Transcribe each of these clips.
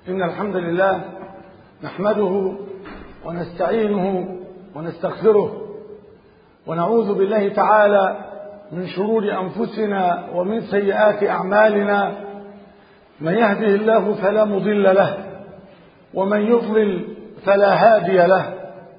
إن الحمد لله نحمده ونستعينه ونستغفره ونعوذ بالله تعالى من شرور أنفسنا ومن سيئات أعمالنا. من يهده الله فلا مضل له ومن يضلل فلا هادي له،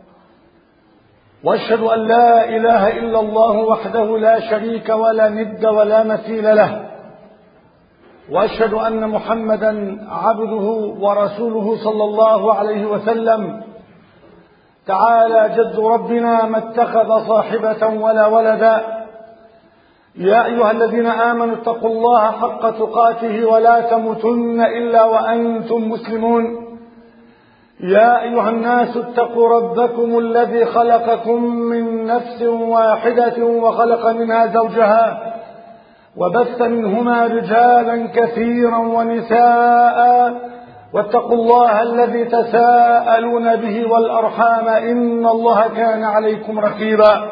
وأشهد أن لا إله إلا الله وحده لا شريك ولا ند ولا مثيل له، وأشهد أن محمدا عبده ورسوله صلى الله عليه وسلم. تعالى جد ربنا ما اتخذ صاحبة ولا ولدا. يا أيها الذين آمنوا اتقوا الله حق تقاته ولا تموتن إلا وأنتم مسلمون. يا أيها الناس اتقوا ربكم الذي خلقكم من نفس واحدة وخلق منها زوجها وبث منهما رجالا كثيرا ونساء، واتقوا الله الذي تساءلون به والأرحام إن الله كان عليكم رقيبا.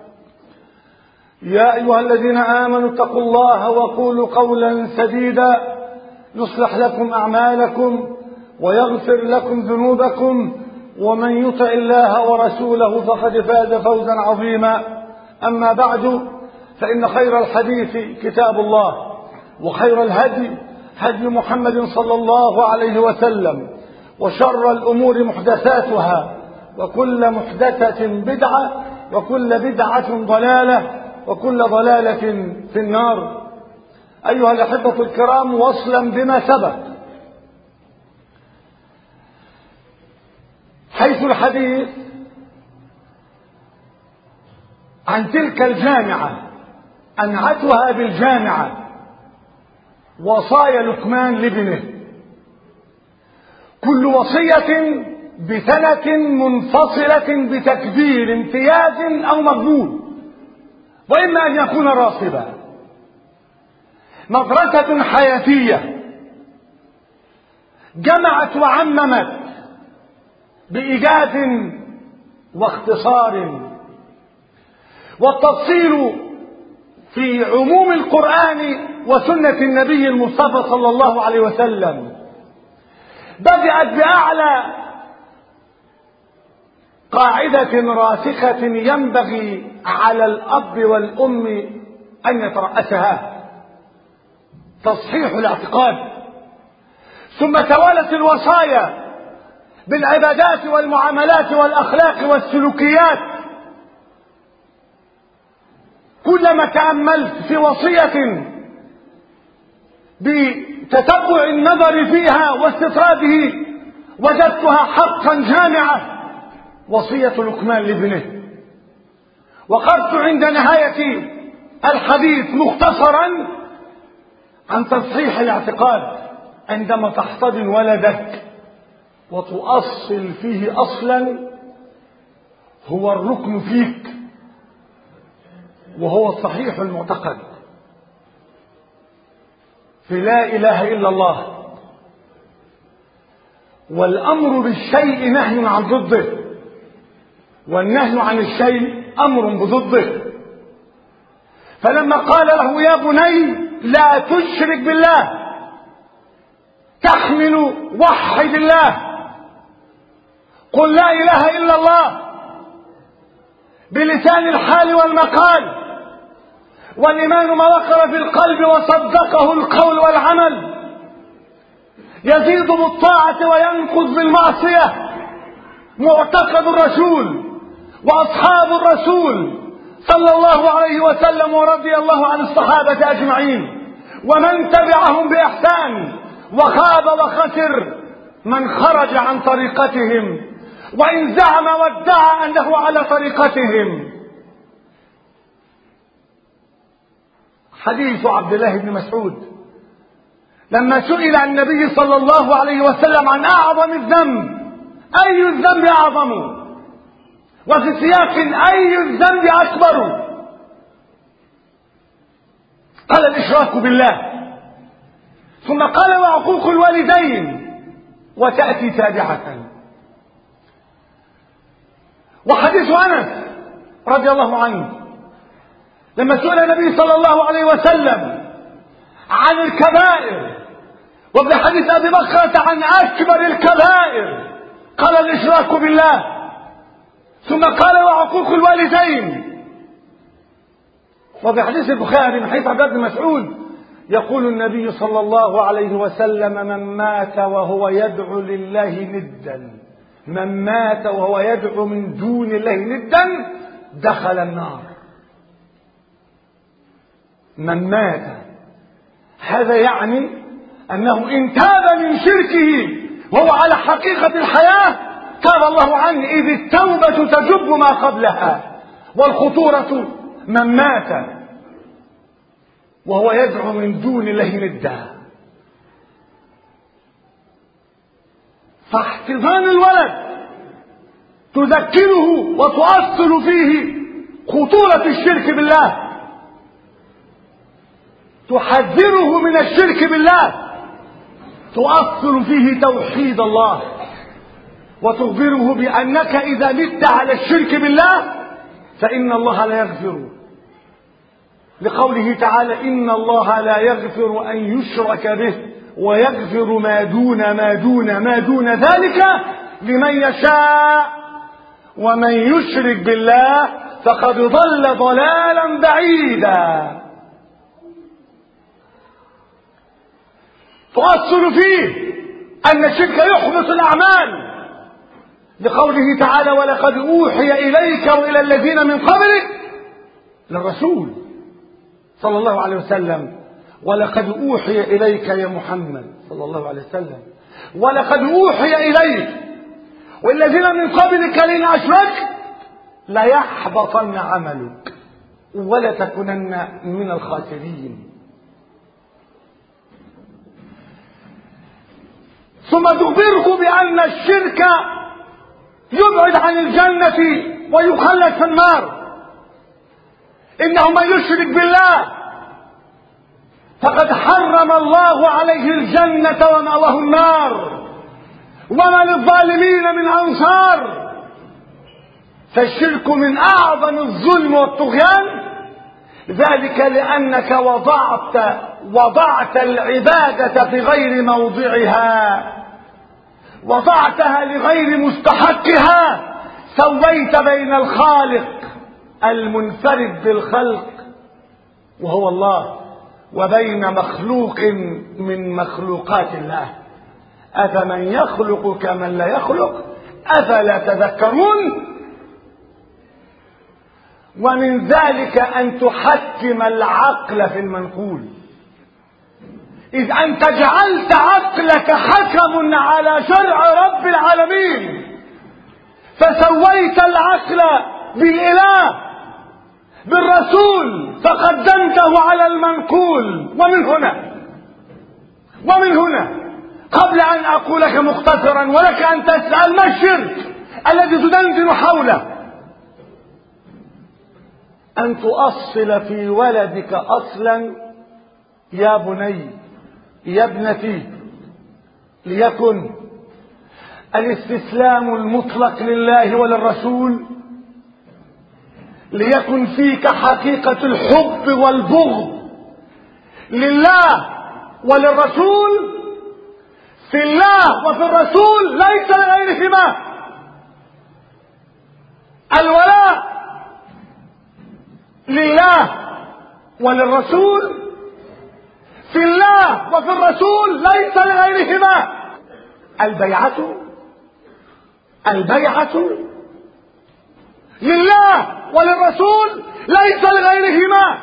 يا أيها الذين آمنوا اتقوا الله وقولوا قولا سديدا يصلح لكم أعمالكم ويغفر لكم ذنوبكم، ومن يطع الله ورسوله فقد فاز فوزا عظيما. أما بعد، فإن خير الحديث كتاب الله، وخير الهدي هدي محمد صلى الله عليه وسلم، وشر الأمور محدثاتها، وكل محدثة بدعة، وكل بدعة ضلالة، وكل ضلالة في النار. أيها الأحبة الكرام، وصلا بما سبق، حيث الحديث عن تلك الجامعة أنعتها بالجامعة وصايا لقمان لابنه، كل وصية بسنة منفصلة بتكبير امتياز أو مقبول، وإما أن يكون راصبا. مدرسة حياتية جمعت وعممت بإيجاز واختصار، والتفصيل في عموم القرآن وسنة النبي المصطفى صلى الله عليه وسلم. بدأت بأعلى قاعدة راسخة ينبغي على الأب والأم أن يترأسها: تصحيح الاعتقاد. ثم توالت الوصايا بالعبادات والمعاملات والأخلاق والسلوكيات. كلما تأملت في وصية بتتبع النظر فيها واستطراده وجدتها حقا جامعة، وصية لقمان لابنه. وقفت عند نهاية الحديث مختصرا عن تصحيح الاعتقاد. عندما تحتضن ولدك وتؤصل فيه أصلا هو الركن فيك، وهو صحيح المعتقد في لا إله إلا الله، والأمر بالشيء نهي عن ضده، والنهي عن الشيء أمر بضده. فلما قال له: يا بني لا تشرك بالله، تحمل وحد الله، قل لا إله إلا الله بلسان الحال والمقال، والإيمان ما وقر في القلب وصدقه القول والعمل، يزيد بالطاعة وينقض بالمعصية. معتقد الرسول وأصحاب الرسول صلى الله عليه وسلم ورضي الله عن الصحابة أجمعين ومن تبعهم بإحسان. وخاب وخسر من خرج عن طريقتهم، وإن زعم وادعى أنه على طريقتهم. حديث عبد الله بن مسعود لما سئل النبي صلى الله عليه وسلم عن أعظم الذنب: أي الذنب أعظم؟ وفي سياق: أي الذنب أكبر؟ قال: الإشراك بالله. ثم قال: وعقوق الوالدين، وتأتي تابعة. وحديث أنس رضي الله عنه لما سئل النبي صلى الله عليه وسلم عن الكبائر وفي حديث أبي بكرة عن أكبر الكبائر قال الإشراك بالله، ثم قال وعقوق الوالدين. وفي حديث البخاري من حديث عبد الله بن مسعود يقول النبي صلى الله عليه وسلم: من مات وهو يدعو لله ندا، من مات وهو يدعو من دون الله ندا دخل النار. من مات، هذا يعني أنه إن تاب من شركه وهو على حقيقة الحياة تاب الله عنه، إذ التوبة تجب ما قبلها. والخطورة من مات وهو يدعو من دون الله ندا. فاحتضان الولد تذكره وتؤصل فيه خطورة الشرك بالله، تحذره من الشرك بالله، تؤصل فيه توحيد الله، وتخبره بأنك إذا مت على الشرك بالله فإن الله لا يغفر، لقوله تعالى: إن الله لا يغفر أن يشرك به ويغفر ما دون ذلك لمن يشاء، ومن يشرك بالله فقد ضل ضلالا بعيدا. تؤصل فيه أن الشرك يحبط الأعمال، لقوله تعالى: ولقد أوحي إليك وإلى الذين من قبلك، للرسول صلى الله عليه وسلم: ولقد أوحي إليك يا محمد صلى الله عليه وسلم، ولقد أوحي إليك والذين من قبلك لئن أشركت ليحبطن عملك ولتكونن من الخاسرين. ثم تخبره بأن الشرك يبعد عن الجنة ويخلد في النار. إنه من يشرك بالله فقد حرم الله عليه الجنة ومأواه النار، وما للظالمين من أنصار. فالشرك من أعظم الظلم والطغيان، ذلك لأنك وضعت العبادة في غير موضعها، وضعتها لغير مستحقها، سويت بين الخالق المنفرد بالخلق وهو الله وبين مخلوق من مخلوقات الله. أفمن يخلق كمن لا يخلق أفلا تذكرون. ومن ذلك أن تحكم العقل في المنقول، إذ أنت جعلت عقلك حكم على شرع رب العالمين، فسويت العقل بالإله بالرسول فقدمته على المنقول. ومن هنا قبل أن أقول لك مختصرا ولك أن تسأل: ما الشرك الذي تدندن حوله؟ أن تؤصل في ولدك أصلا: يا بني يا ابنتي، ليكن الاستسلام المطلق لله وللرسول، ليكن فيك حقيقة الحب والبغض لله وللرسول، في الله وفي الرسول ليس لغيرهما. الولاء لله وللرسول، في الله وفي الرسول ليس لغيرهما. البيعة لله وللرسول ليس لغيرهما.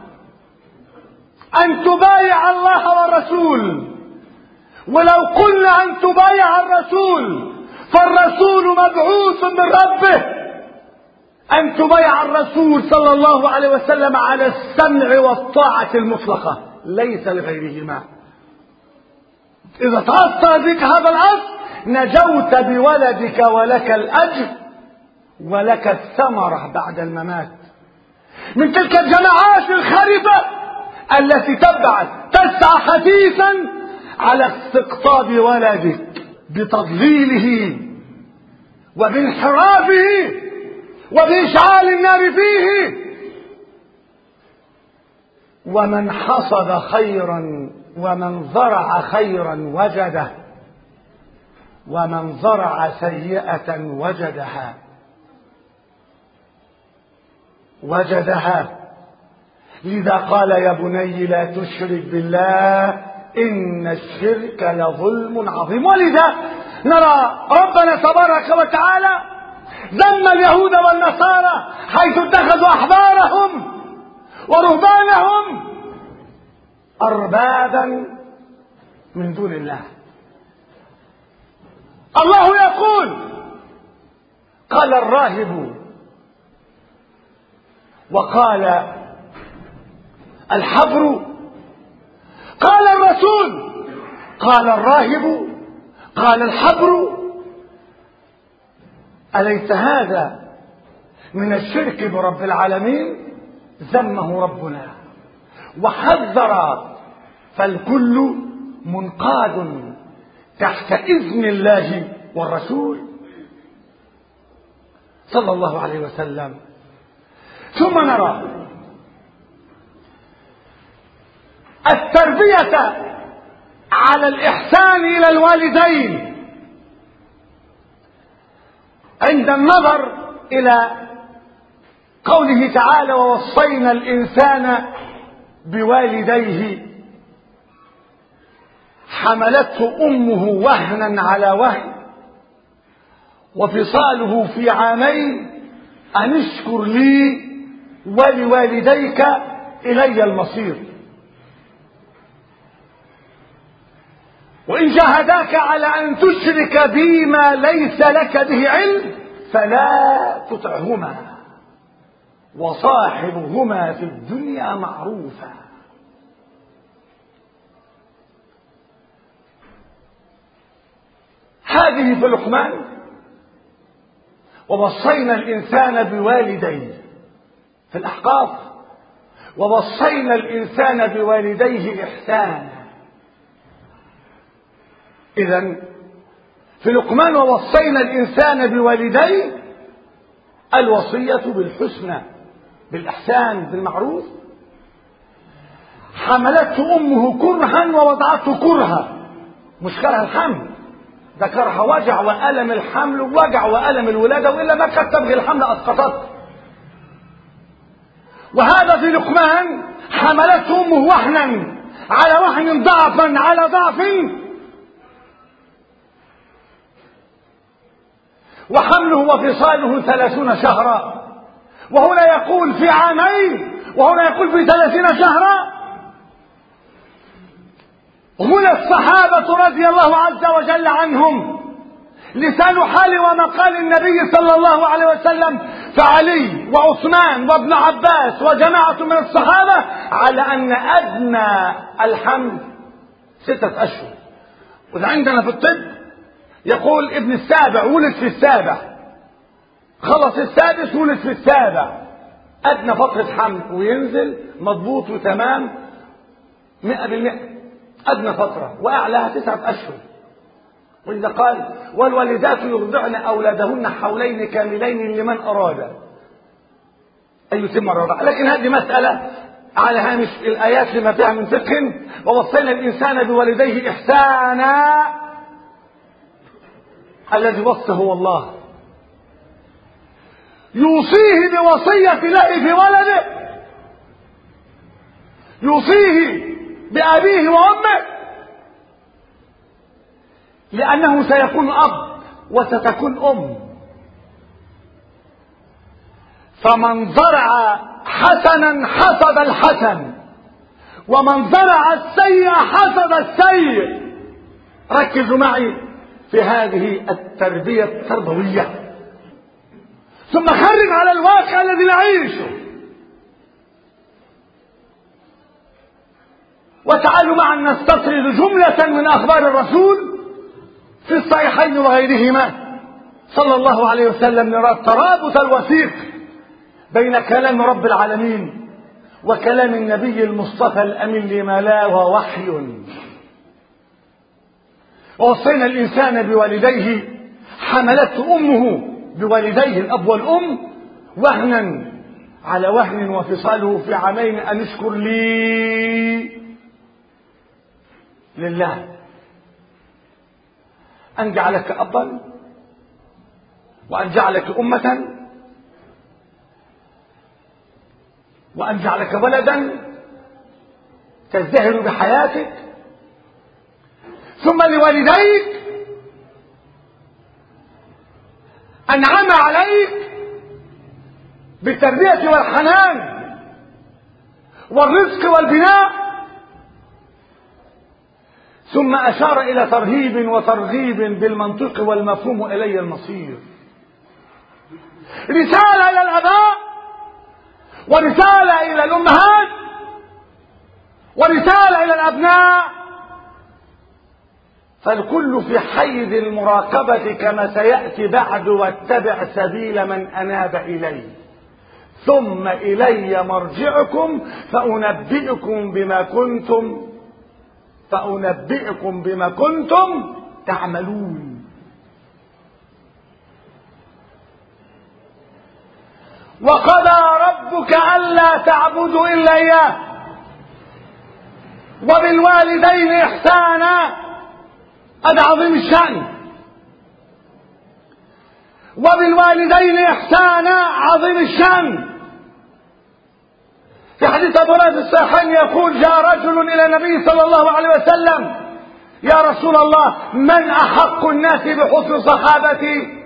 أن تبايع الله والرسول، ولو قلنا أن تبايع الرسول فالرسول مبعوث من ربه، أن تبايع الرسول صلى الله عليه وسلم على السمع والطاعة المطلقة ليس لغيرهما. إذا تأثر بك هذا الأصل نجوت بولدك، ولك الأجر ولك الثمرة بعد الممات. من تلك الجماعات الخربة التي تسعى حثيثا على استقطاب ولدك بتضليله وبانحرافه وبإشعال النار فيه. ومن حصد خيرا ومن زرع خيرا وجده ومن زرع سيئة وجدها. لذا قال يا بني لا تشرك بالله إن الشرك لظلم عظيم. ولذا نرى ربنا تبارك وتعالى ذم اليهود والنصارى حيث اتخذوا أحبارهم ورهبانهم أربابا من دون الله. الله يقول قال الراهب وقال الحبر، قال الرسول قال الراهب قال الحبر. أليس هذا من الشرك برب العالمين؟ ذمه ربنا وحذر، فالكل منقاد تحت إذن الله والرسول صلى الله عليه وسلم. ثم نرى التربية على الإحسان إلى الوالدين عند النظر إلى قوله تعالى ووصينا الإنسان بوالديه حملته أمه وهنا على وهن وفصاله في عامين أن اشكر لي ولوالديك إلي المصير. وإن جاهداك على أن تشرك بي ما ليس لك به علم فلا تطعهما وصاحبهما في الدنيا معروفا. هذه في لقمان ووصينا الإنسان بوالديه، في الأحقاف ووصينا الإنسان بوالديه إحسانا. إذن في لقمان ووصينا الإنسان بوالديه الوصية بالحسنى بالإحسان بالمعروف. حملته أمه كرها ووضعته كرها، مش كره الحمل، ده كره وجع وألم الحمل ووجع وألم الولادة، وإلا ما كانت تبغي الحمل أسقطته. وهذا في لقمان حملته أمه وهنا على وهن ضعفا على ضعف وحمله وفصاله 30 شهرا، وهنا يقول في عامين وهنا يقول في 30 شهرا. هنا الصحابة رضي الله عز وجل عنهم لسان حال ومقال النبي صلى الله عليه وسلم، فعلي وعثمان وابن عباس وجماعة من الصحابة على أن أدنى الحمل 6 أشهر. وإذا عندنا في الطب يقول ابن السابع ولد في السابع، خلص السادس ولد في السابع، أدنى فترة حمل وينزل مضبوط وتمام 100%، أدنى فترة، وأعلاها 9 أشهر. وإذا قال والوالدات يرضعن أولادهن حولين كاملين لمن أراد أن يتم الرضاعة. لكن هذه مسألة على هامش الآيات لما فيها من فقه. ووصينا الإنسان بوالديه إحسانا، الذي وصى هو الله، يوصيه بوصية الله في ولده، يوصيه بأبيه وأمه، لأنه سيكون أب وستكون أم. فمن زرع حسنا حصد الحسن، ومن زرع السيء حصد السيء. ركزوا معي في هذه التربية التربوية، ثم خرج على الواقع الذي نعيشه. وتعالوا معا نستطرد جملة من أخبار الرسول في الصحيحين وغيرهما صلى الله عليه وسلم، نرى الترابط الوثيق بين كلام رب العالمين وكلام النبي المصطفى الأمين لما لا ووحي. ووصينا الإنسان بوالديه حملته أمه بوالديه الأب والأم وهنا على وهن وفصاله في عامين أن اشكر لي لله، أن جعلك أبا وأن جعلك أمة وأن جعلك ولدا تزدهر بحياتك، ثم لوالديك أنعم عليك بالتربية والحنان والرزق والبناء، ثم أشار إلى ترهيب وترغيب بالمنطق والمفهوم إلي المصير. رسالة إلى الآباء، ورسالة إلى الأمهات، ورسالة إلى الأبناء، فالكل في حيز المراقبة كما سيأتي بعد، واتبع سبيل من أناب إلي ثم إلي مرجعكم فأنبئكم بما كنتم تعملون. وقضى ربك ألا تعبدوا إلا إياه وبالوالدين إحسانا، هذا عظيم الشأن، وبالوالدين إحسانا عظيم الشأن. في حديث أبو هريرة في الصحيحين يقول: جاء رجل إلى النبي صلى الله عليه وسلم: يا رسول الله، من أحق الناس بحسن صحابتي؟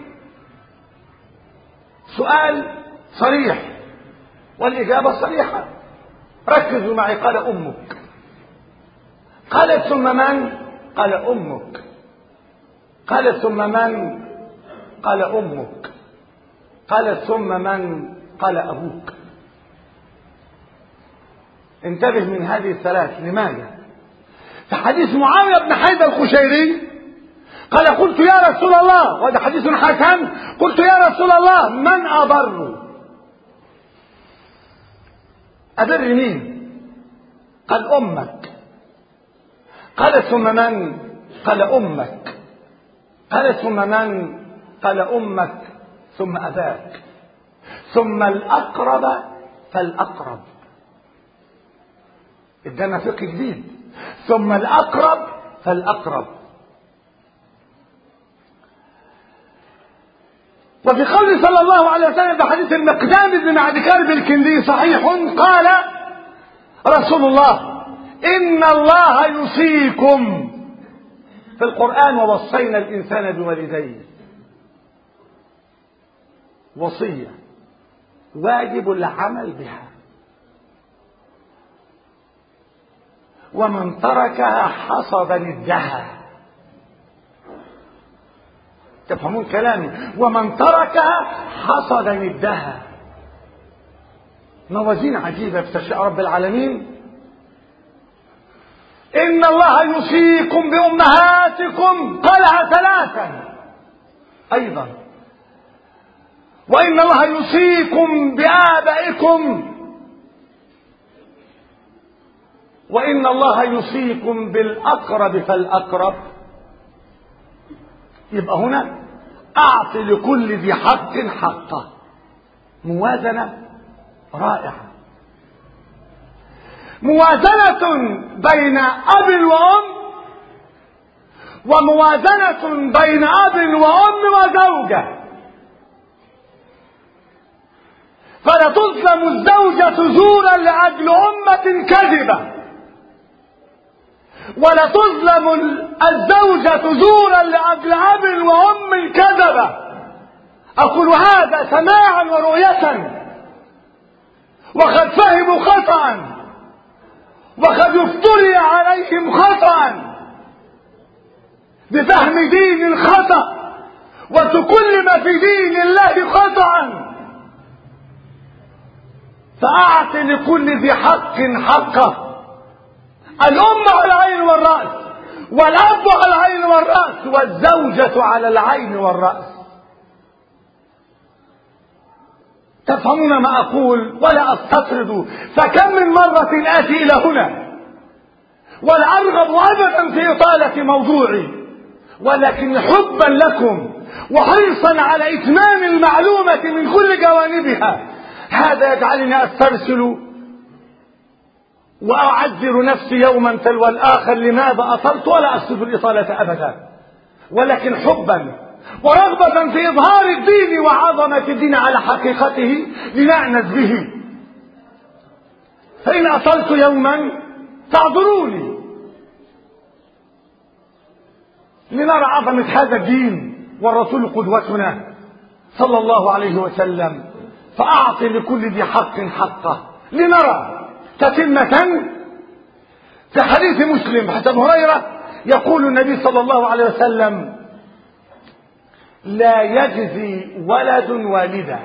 سؤال صريح والإجابة صريحة، ركزوا معي. قال: أمك. قالت: ثم من؟ قال: أمك. قالت: ثم من؟ قال: أمك. قالت: ثم من؟ قال: أبوك. انتبه من هذه الثلاث. لماذا؟ في حديث معاوية بن حيدة القشيري قال: قلت يا رسول الله، وهذا حديث حسن، قلت يا رسول الله من أبر؟ أبر مين؟ قال: أمك. قال: ثم من؟ قال: أمك. قال: ثم من؟ قال: أمك ثم أباك، ثم الأقرب فالأقرب. ادانا فقه جديد. ثم الأقرب فالأقرب. وفي قول صلى الله عليه وسلم بحديث المقدام بن معد كرب الكندي صحيح، قال رسول الله: إن الله يوصيكم في القرآن ووصينا الإنسان بوالديه. وصية واجب العمل بها، ومن تركها حصد ندها. تفهمون كلامي؟ ومن تركها حصد ندها. موازين عجيبة في تشريع رب العالمين. إن الله يوصيكم بأمهاتكم، قالها ثلاثا أيضا. وإن الله يوصيكم بآبائكم، وإن الله يوصيكم بالأقرب فالأقرب. يبقى هنا أعط لكل ذي حق حقه. موازنة رائعة، موازنة بين أب وأم، وموازنة بين أب وأم وزوجة. فلا تظلم الزوجة زورا لأجل أمة كذبة، ولا تظلم الزوجة زورا لأجل أب وأم كذبة. أقول هذا سماعا ورؤية، وقد فهموا خطأ، وقد افتري عليهم خطأ بفهم دين خطأ، وتكلم في دين الله خطأ. فأعط لكل ذي حق حقه. الأم على العين والرأس، والأب على العين والرأس، والزوجة على العين والرأس. تفهمون ما أقول ولا أستطرد؟ فكم من مرة آتي إلى هنا ولا أرغب أبدا في إطالة موضوعي، ولكن حبا لكم وحرصا على إتمام المعلومة من كل جوانبها، هذا يجعلني أسترسل وأعذر نفسي يوما تلو الآخر. لماذا أطلت؟ ولا أقصد الإطالة أبدا، ولكن حبا ورغبة في إظهار الدين وعظمة الدين على حقيقته لنعنز به. فإن أطلت يوما فاعذروني، لنرى عظمة هذا الدين والرسول قدوتنا صلى الله عليه وسلم. فأعطي لكل ذي حق حقه، لنرى تتمة. في حديث مسلم حتى أبي هريرة يقول النبي صلى الله عليه وسلم: لا يجزي ولد والدا.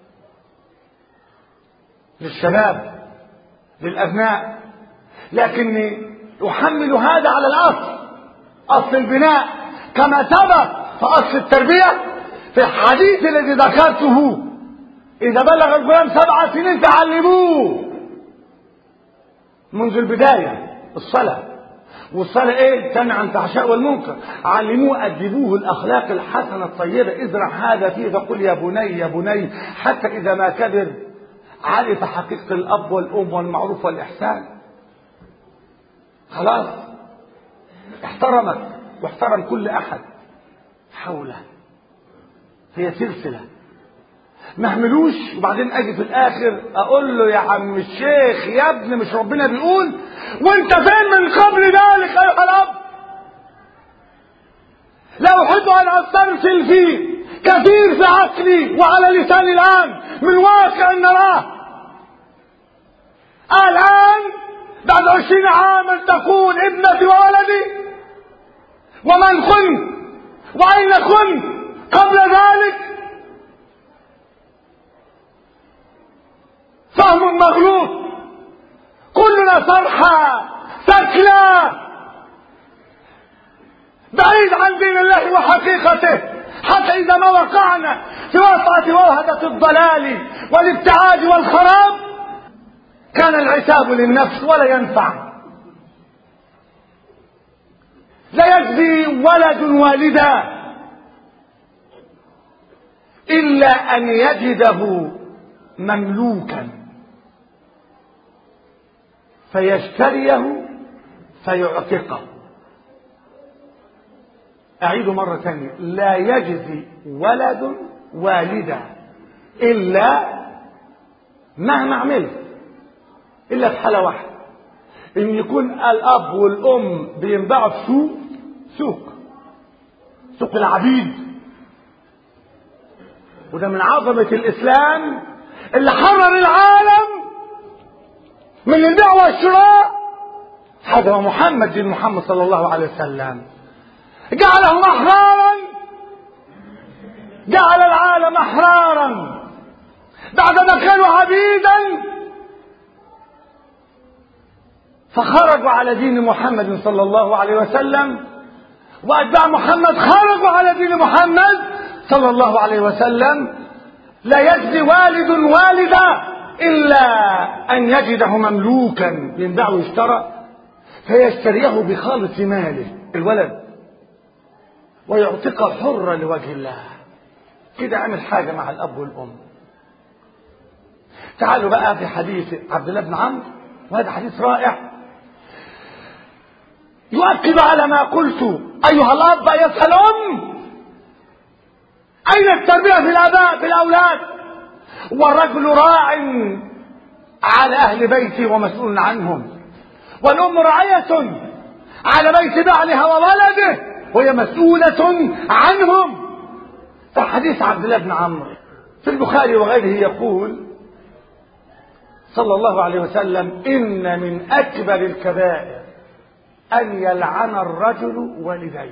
للشباب للأبناء، لكني أحمل هذا على الأصل، أصل البناء، كما ثبت في أصل التربية في الحديث الذي ذكرته: إذا بلغ الغلام 7 سنين فعلموه منذ البداية الصلاة. والصلاة ايه؟ تنهى عن الفحشاء والمنكر. علموه أدبوه الأخلاق الحسنة الطيبة. ازرع هذا فيه فقل يا بني يا بني، حتى إذا ما كبر عرف حقيقة الأب والأم والمعروف والإحسان. خلاص احترمك واحترم كل أحد حوله. هي سلسلة ما اهملوش. وبعدين اجي في الاخر اقول له: يا عم الشيخ يا ابني، مش ربنا بيقول وانت فين من قبل ذلك ايها الاب؟ لا احب ان استرسل فيه كثير في عقلي وعلى لساني الان من واقع نراه الان. بعد 20 عاما تقول ابنتي وولدي، ومن كنت واين كنت قبل ذلك؟ فهم مغلوط، كلنا صرحى سكلى بعيد عن دين الله وحقيقته، حتى إذا ما وقعنا في وسط وهدة الضلال والابتعاد والخراب كان العتاب للنفس ولا ينفع. لا يجزي ولد والدا إلا أن يجده مملوكا فيشتريه فيعتقه. أعيد مرة ثانية: لا يجزي ولد والدا إلا مهما عملت، إلا في حالة واحدة: إن يكون الأب والأم بينباعوا في سوق العبيد. وده من عظمة الإسلام اللي حرر العالم من البيع والشراء. هذا هو محمد دين محمد صلى الله عليه وسلم، جعلهم أحرارا، جعل العالم أحرارا بعدما كانوا عبيدا، فخرجوا على دين محمد صلى الله عليه وسلم، وأتباع محمد خرجوا على دين محمد صلى الله عليه وسلم. لا يجزي والد والدا إلا أن يجده مملوكا ينباع ويشترى فيشتريه بخالص ماله الولد ويعتقه حرا لوجه الله. كده عمل حاجة مع الأب والأم. تعالوا بقى في حديث عبد الله بن عمرو، وهذا حديث رائع يؤكد على ما قلت. أيها الأب أيتها الأم، أين التربية في الآباء في الأولاد؟ والرجل راع على أهل بيته ومسؤول عنهم، والأم راعية على بيت بعلها وولده وهي مسؤولة عنهم. فحديث عبد الله بن عمرو في البخاري وغيره يقول صلى الله عليه وسلم: إن من أكبر الكبائر أن يلعن الرجل والديه.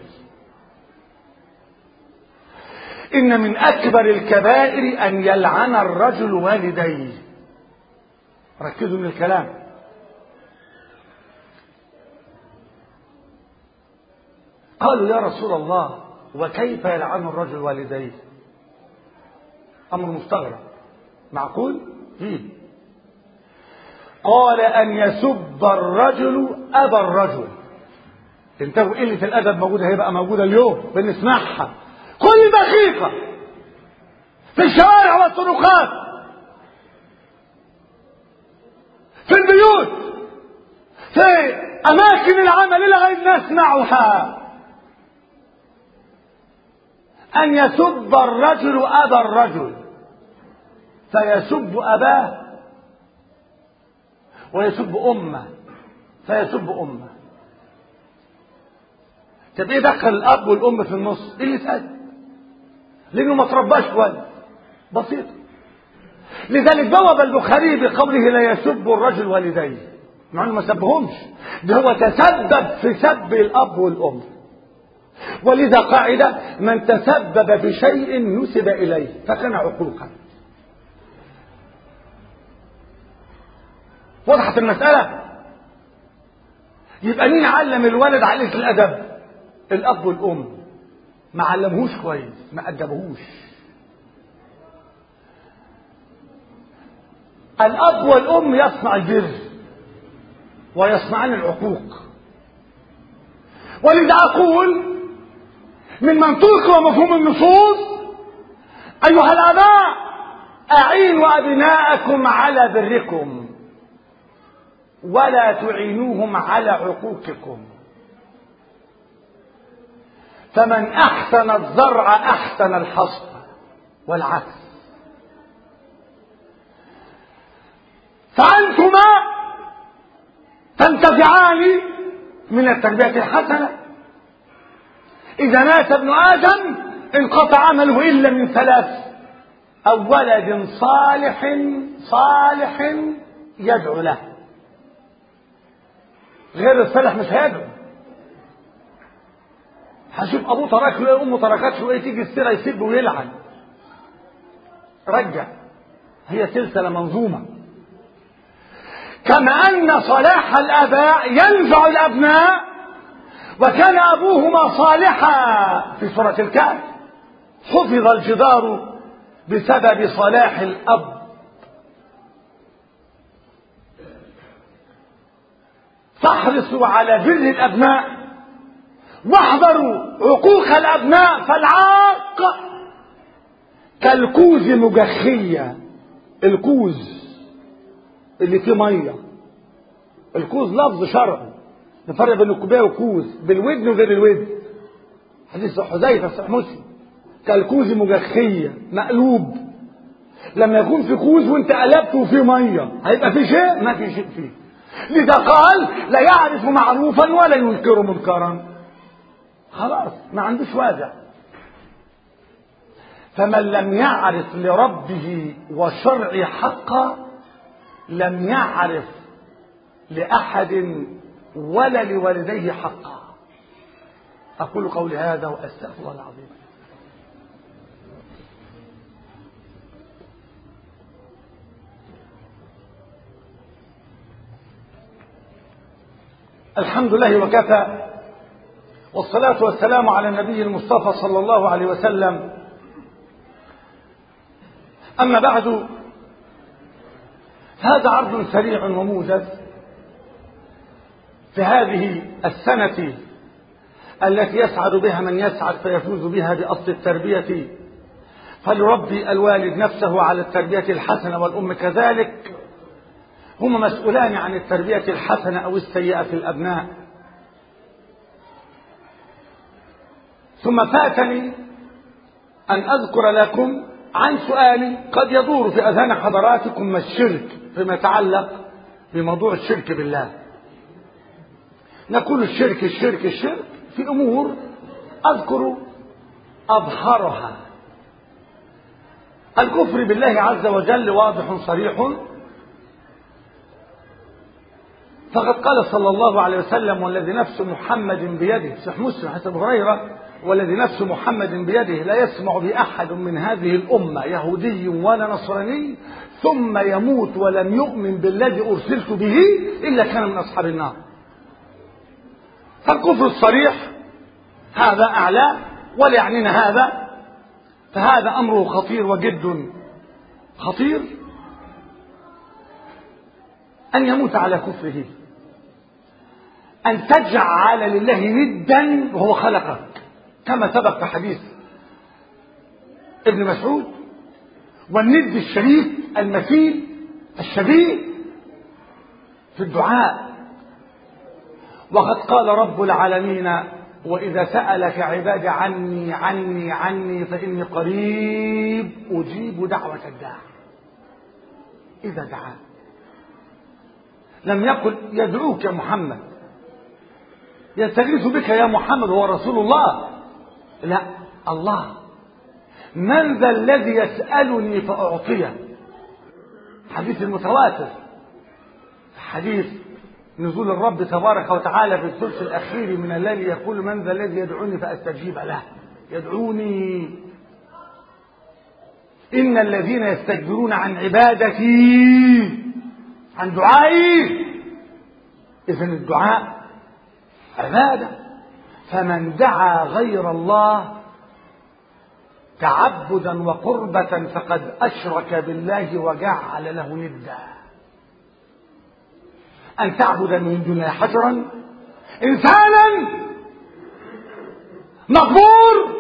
إن من أكبر الكبائر أن يلعن الرجل والديه. ركزوا من الكلام. قالوا: يا رسول الله وكيف يلعن الرجل والديه؟ أمر مستغرب، معقول؟ قال: أن يسب الرجل أبا الرجل. انتبهوا، قلة الأدب موجودة، هيبقى موجودة اليوم بنسمعها كل دقيقة في الشوارع والطرقات في البيوت. في أماكن العمل لغاية نسمعها أن يسب الرجل أبا الرجل فيسب أباه، ويسب أمه فيسب أمه. طب ايه دخل الأب والأم في النص؟ ايه اللي يتقال؟ لأنه ما ترباش كويس. بسيط. لذلك بوب البخاري بقوله لا يسب الرجل والديه، مع انه ما سبهمش، ده هو تسبب في سب الأب والأم. ولذا قاعدة: من تسبب في شيء نسب إليه فكان عقوقا. وضحت المسألة؟ يبقى مين علم الولد علية الأدب؟ الأب والأم. ما علمهوش كويس، ما أدبهوش. الأب والأم يصنع البر ويصنعان العقوق. ولذا أقول من منطوق ومفهوم النصوص: أيها الآباء أعينوا أبناءكم على بركم ولا تعينوهم على عقوقكم، فمن أحسن الزرع أحسن الحصد، والعكس. فأنتما تنتفعان من التربية الحسنة. إذا مات ابن آدم انقطع عمله إلا من ثلاث: أو ولد صالح يدعو له. غير الصالح مش هيدعو. هشوف أبوه ترك له إيه، أمه تركت له إيه، تيجي السيرة يسب ويلعن. رجع. هي سلسلة منظومة. كما أن صلاح الآباء ينفع الأبناء، وكان أبوهما صالحا في سورة الكهف حفظ الجدار بسبب صلاح الأب. فاحرصوا على بر الأبناء واحذروا عقوق الأبناء، فالعاق كالكوز مجخية. الكوز اللي فيه ميه. الكوز لفظ شرعي، نفرق بين الكوبايه والكوز، بالودن وغير الودن. حديث حذيفه صحيح مسلم: كالكوز مجخيه، مقلوب. لما يكون في كوز وانت قلبته وفيه ميه هيبقى في شيء؟ ما في شيء فيه. لذا قال: لا يعرف معروفا ولا ينكر منكرا. خلاص ما عندوش وازع. فمن لم يعرف لربه وشرع حقا لم يعرف لأحد ولا لوالديه حقا. أقول قولي هذا وأستغفر الله العظيم. الحمد لله وكفى، والصلاة والسلام على النبي المصطفى صلى الله عليه وسلم. أما بعد، هذا عرض سريع وموجز في هذه السنة التي يسعد بها من يسعد فيفوز بها بأصل التربية. فليربي الوالد نفسه على التربية الحسنة والأم كذلك، هما مسؤولان عن التربية الحسنة أو السيئة في الأبناء. ثم فاتني أن أذكر لكم عن سؤال قد يدور في أذهان حضراتكم: ما الشرك؟ فيما يتعلق بموضوع الشرك بالله. نقول الشرك الشرك الشرك في أمور أذكر أظهرها. الكفر بالله عز وجل واضح صريح، فقد قال صلى الله عليه وسلم: والذي نفس محمد بيده، صحيح مسلم حديث أبي هريرة: والذي نفس محمد بيده لا يسمع بأحد من هذه الأمة يهودي ولا نصراني ثم يموت ولم يؤمن بالذي أرسلت به إلا كان من أصحاب النار. فالكفر الصريح هذا أعلى، ولا يعنينا هذا، فهذا أمره خطير وجد خطير. أن يموت على كفره، أن تجعل لله ندا وهو خلقك، كما سبق في حديث ابن مسعود: والند الشريك المثيل الشبيه في الدعاء. وقد قال رب العالمين: وإذا سألك عبادي عني فإني قريب أجيب دعوة الداع إذا دعاك. لم يقل يدعوك يا محمد، يستغيث بك يا محمد، هو رسول الله. لا، الله: من ذا الذي يسألني فأعطيه. حديث المتواتر، حديث نزول الرب تبارك وتعالى في الثلث الأخير من الليل، يقول: من ذا الذي يدعوني فأستجيب له. يدعوني. إن الذين يستكبرون عن عبادتي، عن دعائي. إذن الدعاء عبادة. فمن دعا غير الله تعبدا وقربة فقد أشرك بالله وجعل له ندا. أن تعبد من دون الله حجرا، إنسانا مقبور،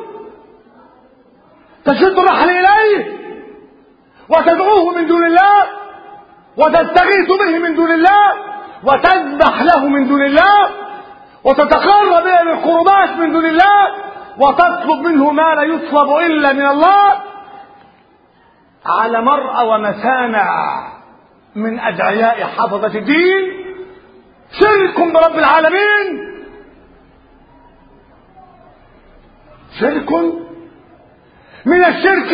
تشد الرحل إليه وتدعوه من دون الله وتستغيث به من دون الله وتذبح له من دون الله وتتقرب إلى القربات من دون الله وتطلب منه ما لا يطلب إلا من الله، على مرأى ومسامع من أدعياء حفظة الدين. شرك برب العالمين، شرك. من الشرك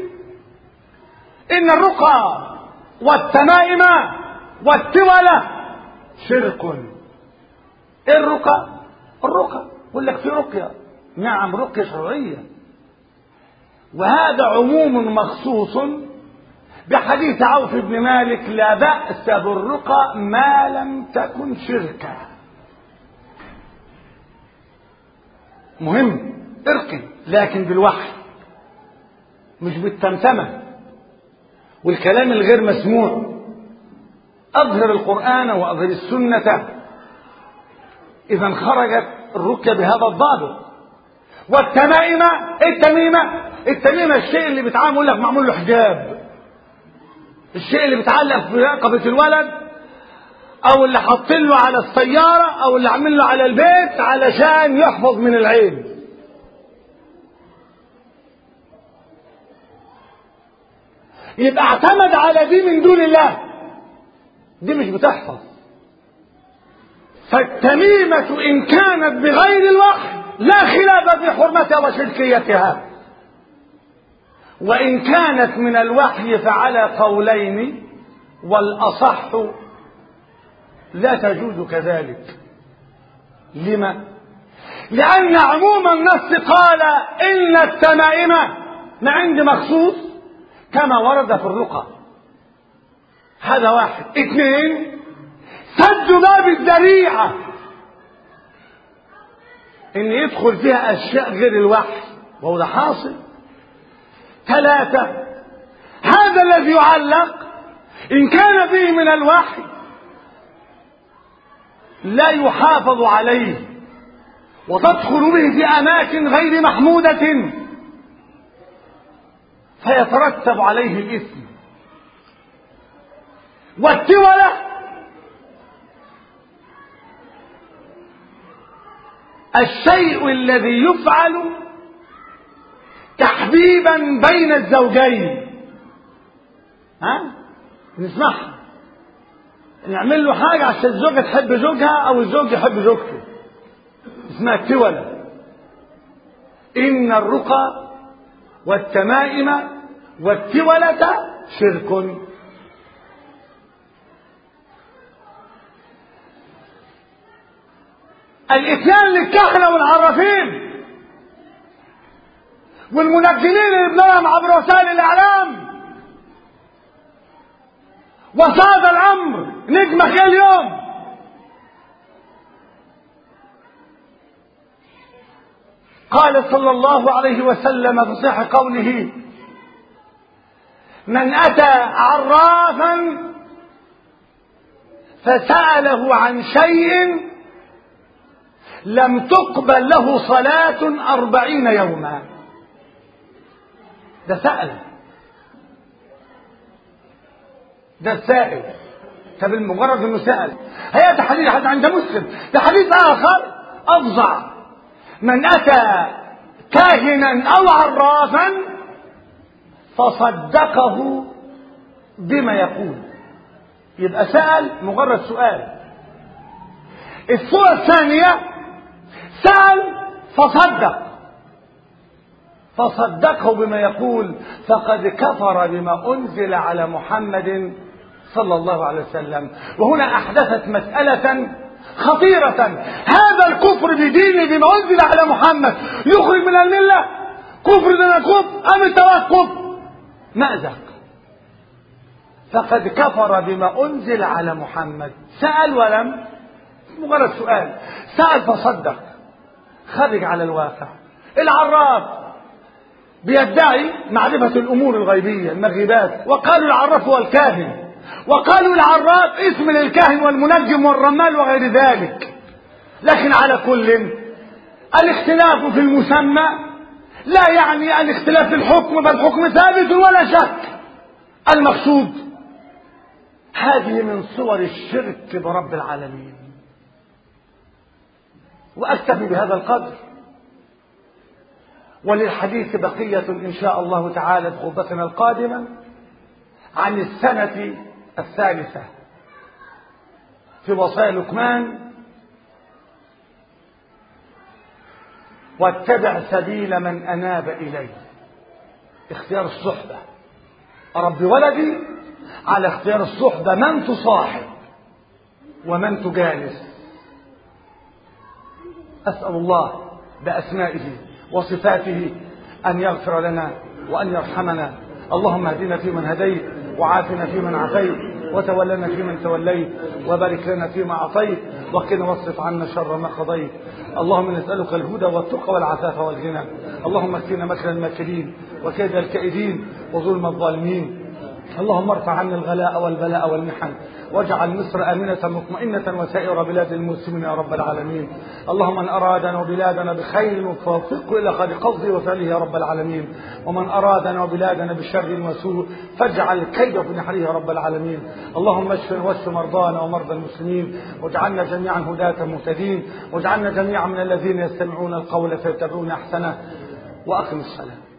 إن الرقى والتمائم والتولة شرك. إيه الرقى؟ الرقى يقول لك في رقية، نعم رقية شرعية، وهذا عموم مخصوص بحديث عوف بن مالك: لا بأس بالرقى ما لم تكن شركا. مهم ارقي، لكن بالوحي، مش بالتمتمة والكلام الغير مسموع. أظهر القرآن وأظهر السنة. إذا خرجت الرقية بهذا الضابط. والتمائم، التميمة الشيء اللي بيتعامل يقول لك معمول له حجاب، الشيء اللي بيتعلق في رقبة الولد، أو اللي حاطين له على السيارة، أو اللي عامل له على البيت علشان يحفظ من العين. يبقى اعتمد على دي من دون الله، دي مش بتحفظ. فالتميمة إن كانت بغير الوحي لا خلاف في حرمتها وشركيتها، وإن كانت من الوحي فعلى قولين، والأصح لا تجوز كذلك. لما؟ لأن عموم النص قال إن التمائم ما عندي مخصوص كما ورد في الرقى. هذا واحد. اثنين: سد باب الذريعة ان يدخل فيها اشياء غير الوحي، وهو ده حاصل. ثلاثة: هذا الذي يعلق ان كان فيه من الوحي لا يحافظ عليه، وتدخل به في اماكن غير محمودة فيترتب عليه الاثم. والتولة الشيء الذي يفعل تحبيبا بين الزوجين. نسمعها، نعمل له حاجة عشان الزوجة تحب زوجها أو الزوج يحب زوجته، اسمها التولة. إن الرقى والتمائم والتولة شرك. الاتيان للكهنة والعرافين والمنجمين اللي بنراهم عبر وسائل الإعلام، وصاد الأمر نجمك اليوم. قال صلى الله عليه وسلم في صحيح قوله: من أتى عرافا فسأله عن شيء لم تقبل له صلاة 40 يوما. ده سأل، ده السائل. طب المجرد انه سأل. هي حديث عند مسلم، ده حديث اخر افظع: من اتى كاهنا او عرافا فصدقه بما يقول. يبقى سأل مجرد سؤال. الصورة الثانية سأل فصدقه بما يقول فقد كفر بما أنزل على محمد صلى الله عليه وسلم. وهنا أحدثت مسألة خطيرة: هذا الكفر بدين بما أنزل على محمد يخرج من الملة؟ كفر دون الكفر أم التوقف؟ مأزق. فقد كفر بما أنزل على محمد. سأل ولم، مجرد سؤال، سأل فصدق، خرج على الواقع. العراف بيدعي معرفة الأمور الغيبية المغيبات، وقالوا العراف هو الكاهن، وقالوا العراف اسم للكاهن والمنجم والرمال وغير ذلك. لكن على كل، الاختلاف في المسمى لا يعني الاختلاف في الحكم، فالحكم ثابت ولا شك. المقصود هذه من صور الشرك برب العالمين. وأكتفي بهذا القدر، وللحديث بقية إن شاء الله تعالى في خطبتنا القادمة عن السنة الثالثة في وصايا لقمان: واتبع سبيل من أناب إلي. اختيار الصحبة. أربي ولدي على اختيار الصحبة، من تصاحب ومن تجالس. أسأل الله بأسمائه وصفاته أن يغفر لنا وأن يرحمنا. اللهم اهدنا فيمن هديت، وعافنا فيمن عافيت، وتولنا فيمن توليت، وبارك لنا فيما أعطيت، وقنا واصرف عنا شر ما قضيت. اللهم نسألك الهدى والتقى والعفاف والغنى. اللهم اكفنا مكر الماكرين وكيد الكائدين وظلم الظالمين. اللهم ارفع عنا الغلاء والبلاء والمحن، واجعل مصر آمنة مطمئنة وسائر بلاد المسلمين يا رب العالمين. اللهم من أرادنا وبلادنا بخير فوفقه إلى خير قصده وفعله يا رب العالمين، ومن أرادنا وبلادنا بشر وسوء فاجعل كيده في نحره يا رب العالمين. اللهم اشف مرضانا ومرضى المسلمين، واجعلنا جميعا هداة مهتدين، واجعلنا جميعا من الذين يستمعون القول فيتبعون أحسنه. وأقم الصلاة.